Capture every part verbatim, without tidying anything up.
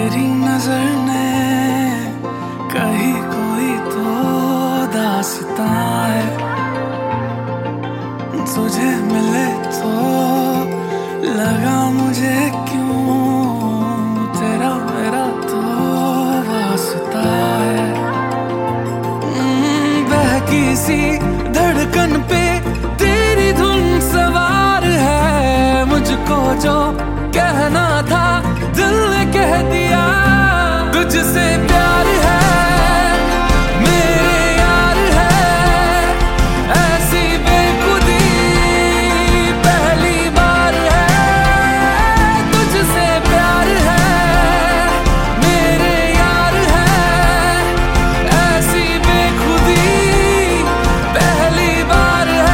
तेरी नजर ने कही कोई तो दास्तां है, तुझे मिले तो लगा मुझे क्यों तेरा मेरा तो वास्ता है। बहकी सी धड़कन पे तेरी धुन सवार है, मुझको जो कहना था दिल ने कह दिया। तुझसे प्यार है मेरे यार है, ऐसी बेखुदी पहली बार है। तुझसे प्यार है मेरे यार है, ऐसी बेखुदी पहली बार है।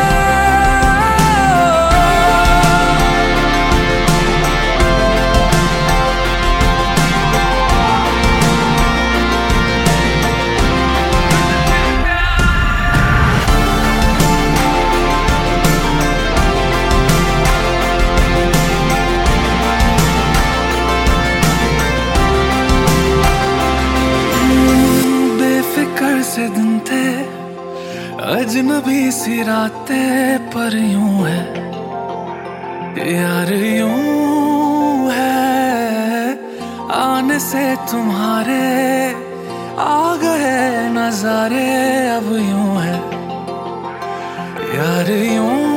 से दिन थे अजनबी सी रातें, पर यूं है यार यूं है। आने से तुम्हारे आ गए नजारे, अब यूं है यार यूं